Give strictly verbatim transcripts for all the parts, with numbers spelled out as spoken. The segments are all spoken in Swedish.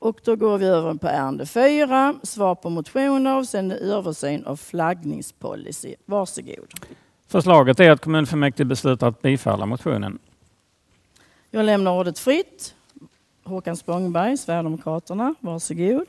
Och då går vi över på ärende fyra. Svar på motioner avseende översyn av flaggningspolicy. Varsågod. Förslaget är att kommunfullmäktige beslutar att bifalla motionen. Jag lämnar ordet fritt. Håkan Spångberg, Sverigedemokraterna. Varsågod.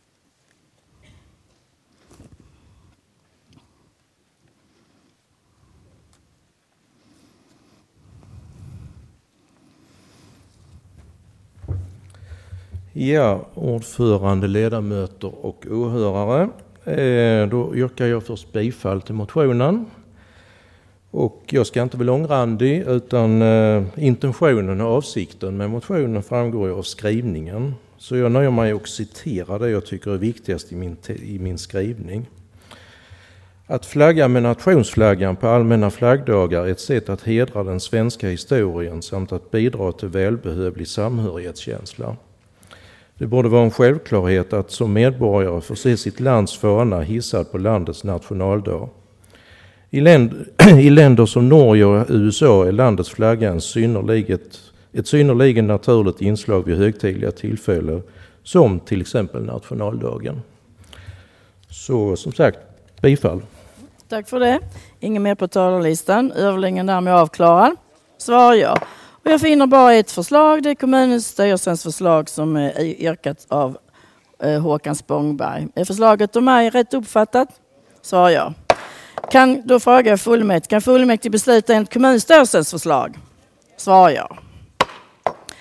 Ja, ordförande, ledamöter och åhörare. Eh, då yrkar jag först bifall till motionen. Och jag ska inte bli långrandig, utan eh, intentionen och avsikten med motionen framgår ju av skrivningen. Så jag nöjer mig att citera det jag tycker är viktigast i min, i min skrivning. Att flagga med nationsflaggan på allmänna flaggdagar är ett sätt att hedra den svenska historien samt att bidra till välbehövlig samhörighetskänsla. Det borde vara en självklarhet att som medborgare få se sitt lands fana hissad på landets nationaldag. I, länd, I länder som Norge och U S A är landets flagga en synnerliget, ett synnerligen naturligt inslag vid högtidliga tillfällen, som till exempel nationaldagen. Så som sagt, bifall. Tack för det. Ingen mer på talarlistan. Överläggningen därmed avklarad. Svar ja. Och jag finner bara ett förslag. Det är kommunens styrelsens förslag som är yrkat av eh, Håkan Spångberg. Är förslaget om mig rätt uppfattat? Svar ja. Kan då fråga fullmäktige. Kan fullmäktige besluta enligt kommunstyrelsens förslag? Svar ja.